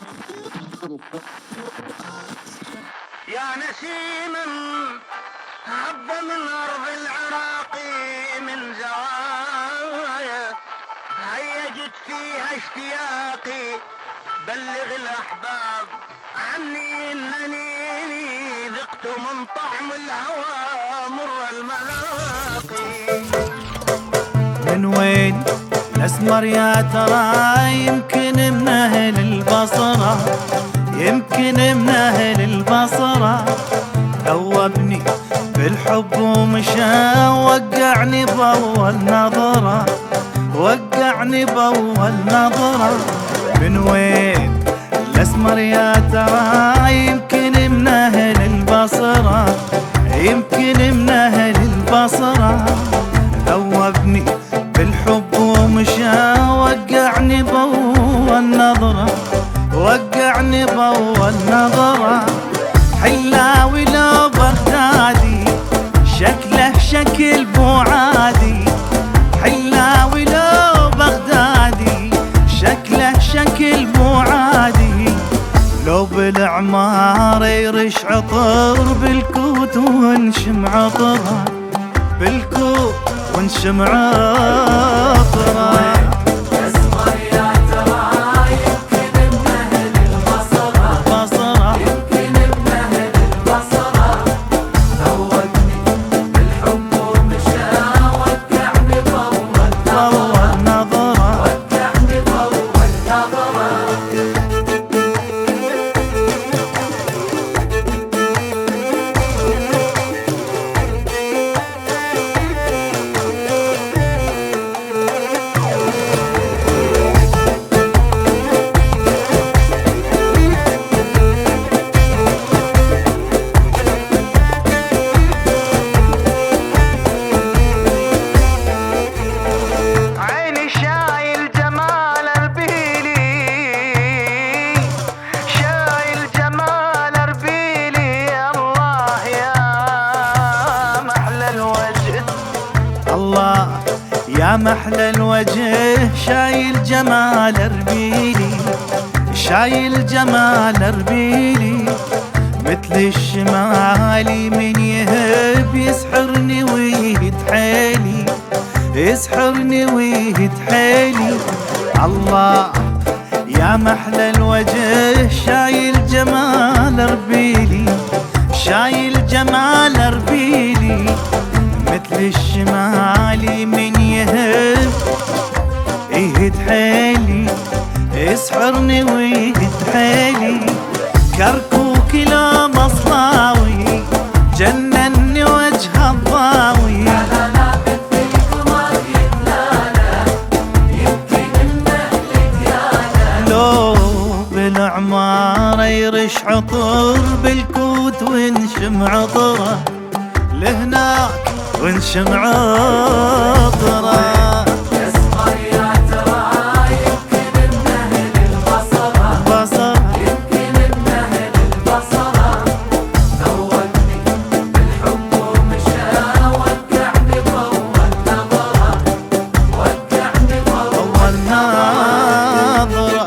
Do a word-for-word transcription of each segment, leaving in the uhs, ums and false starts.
يا نسيما هب من أرض العراق من زوايا هيجت فيها اشتياقي، بلغ الأحباب عني إنني ذقت من طعم الهوى مر المذاقي. من وين الأسمر يا ترى؟ يمكن من أهل البصرة، يمكن من أهل البصرة. ذوبني بالحب ومشى وقعني بأول نظرة، وقعني بأول نظرة. من وين الأسمر يا ترى؟ يمكن من أهل البصرة، يمكن من أهل البصرة. ذوبني بالحب ومشى وقعني بأول نظرة، وقعني بأول نظرة. حلاوي لو بغدادي شكله شكل بوعادي، حلاوي لو بغدادي شكله شكل بوعادي. لو بالعمار يرش عطر بالكوت ونشم عطره، بالكوت ونشم عطره. الله يا محلى الوجه شايل جمال ربيلي، شايل جمال ربيلي. مثل الشمالي من يهب يسحرني ويهد حيلي، يسحرني ويهد حيلي. الله يا محلى الوجه شايل جمال ربيلي، شايل جمال ربيلي. مثل الشمالي من يهب يهد حيلي، يسحرني ويهد حيلي. كركوك لو مصلاوي جنني وجه الضاوي. لو بالعمارة يرش عطر بالكوت ونشم عطره، لهناك ونشم عطره. يسمر يا ترى يمكن من أهل البصرة، بصرة يمكن من أهل البصرة. ذوقني بالحب ومشى وقعني بأول نظرة، وقعني أول نظرة.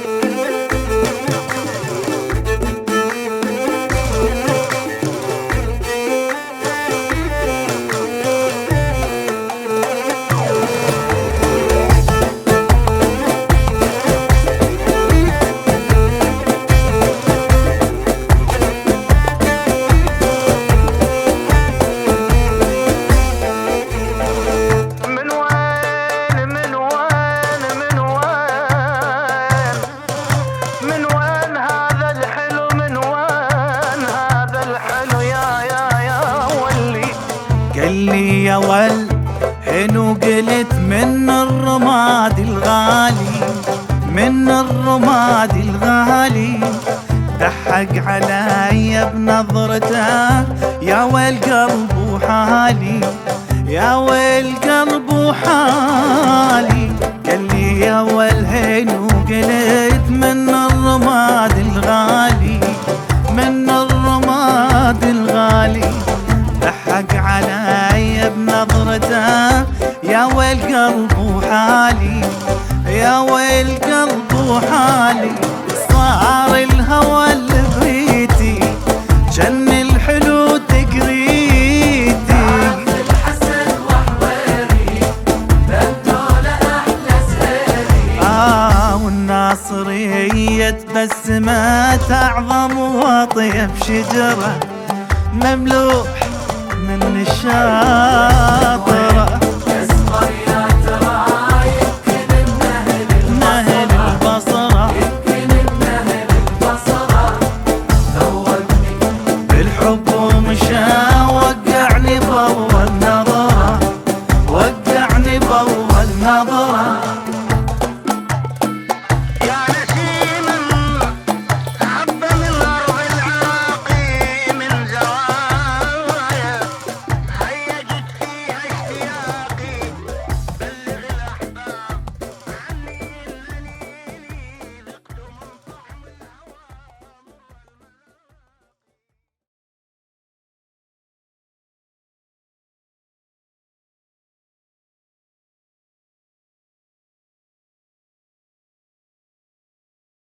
قال لي يا ول حنو قلت من الرماد الغالي، من الرماد الغالي. ضحك علي بنظرته يا ويل قلب وحالي، يا ويل قلب وحالي. قال لي يا ويل حنو قلت من الرماد الغالي، من الرماد الغالي. ضحك علي بنظرته يا ويل قلب وحالي، يا ويل قلب وحالي. صار صار الهوى اللي بريتي جن الحلو تقريتي. الحسن وحويري بالدولة أحلى سيري. آه والناصرية تبسمت أعظم وأطيب شجرة مملوح من الشام.